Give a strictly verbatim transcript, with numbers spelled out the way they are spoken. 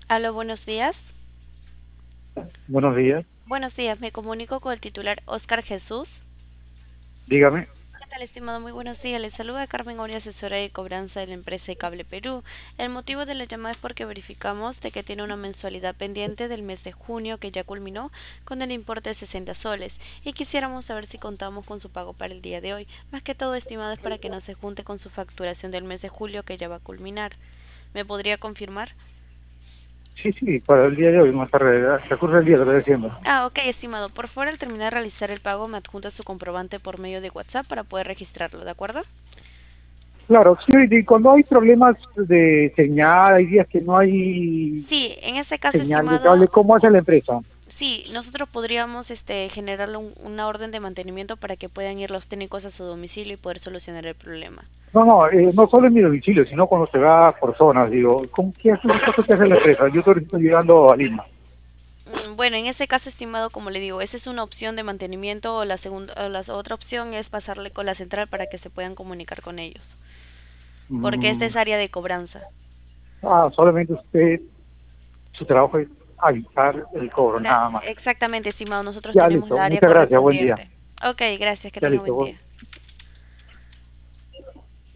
Aló, buenos días. Buenos días, Buenos días, me comunico con el titular Oscar Jesús. dígame. ¿Qué tal, estimado? Muy buenos días. Les saluda Carmen Oria, asesora de cobranza de la empresa de Cable Perú. El motivo de la llamada es porque verificamos de que tiene una mensualidad pendiente del mes de junio que ya culminó con el importe de sesenta soles y quisiéramos saber si contamos con su pago para el día de hoy. Más que todo, estimado, es para que no se junte con su facturación del mes de julio que ya va a culminar. ¿Me podría confirmar? Sí, sí, para el día de hoy, más tarde, recurre el día, lo estoy diciendo. Ah, ok, estimado. Por favor, al terminar de realizar el pago, me adjunta su comprobante por medio de WhatsApp para poder registrarlo, ¿de acuerdo? Claro, sí, y cuando hay problemas de señal, hay días que no hay Sí, en ese caso, señal de estimado, cable, ¿cómo hace la empresa? sí, nosotros podríamos este, generarle un- una orden de mantenimiento para que puedan ir los técnicos a su domicilio y poder solucionar el problema. No, no, eh, no solo en mi domicilio, sino cuando se va por zonas, digo, ¿cómo, qué hace, qué hace la empresa? Yo ahorita estoy llegando a Lima. Mm, Bueno, en ese caso, estimado, como le digo, esa es una opción de mantenimiento o la segunda, o la otra opción es pasarle con la central para que se puedan comunicar con ellos, porque esta Mm, es área de cobranza. ah, solamente usted, su trabajo es avisar el cobro, La- nada más. exactamente, estimado, nosotros Ya tenemos listo, la área muchas gracias, buen día. correspondiente. Ok, gracias, que Ya tenga buen listo, día.